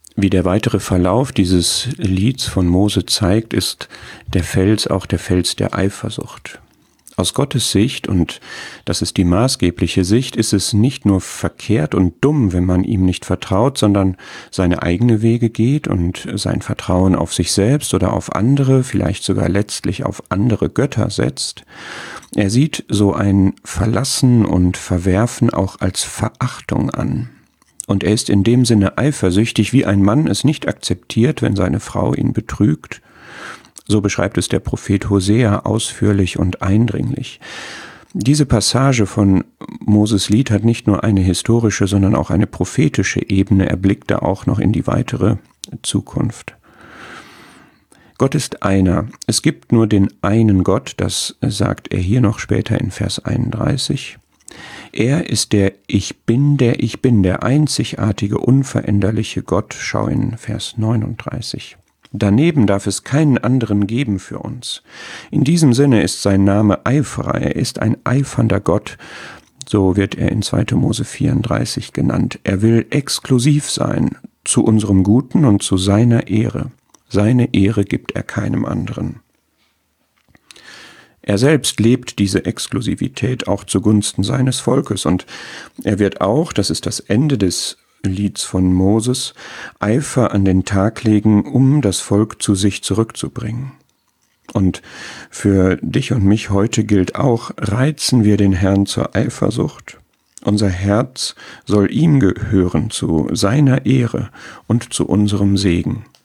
Wie der weitere Verlauf dieses Lieds von Mose zeigt, ist der Fels auch der Fels der Eifersucht. Aus Gottes Sicht, und das ist die maßgebliche Sicht, ist es nicht nur verkehrt und dumm, wenn man ihm nicht vertraut, sondern seine eigene Wege geht und sein Vertrauen auf sich selbst oder auf andere, vielleicht sogar letztlich auf andere Götter setzt. Er sieht so ein Verlassen und Verwerfen auch als Verachtung an. Und er ist in dem Sinne eifersüchtig, wie ein Mann es nicht akzeptiert, wenn seine Frau ihn betrügt. So beschreibt es der Prophet Hosea ausführlich und eindringlich. Diese Passage von Moses Lied hat nicht nur eine historische, sondern auch eine prophetische Ebene. Er blickt da auch noch in die weitere Zukunft. Gott ist einer. Es gibt nur den einen Gott, das sagt er hier noch später in Vers 31. Er ist der Ich Bin, der einzigartige, unveränderliche Gott. Schau in Vers 39. Daneben darf es keinen anderen geben für uns. In diesem Sinne ist sein Name Eiferer, er ist ein eifernder Gott, so wird er in 2. Mose 34 genannt. Er will exklusiv sein, zu unserem Guten und zu seiner Ehre. Seine Ehre gibt er keinem anderen. Er selbst lebt diese Exklusivität auch zugunsten seines Volkes und er wird auch, das ist das Ende des Lieds von Moses, Eifer an den Tag legen, um das Volk zu sich zurückzubringen. Und für dich und mich heute gilt auch, reizen wir den Herrn zur Eifersucht. Unser Herz soll ihm gehören, zu seiner Ehre und zu unserem Segen.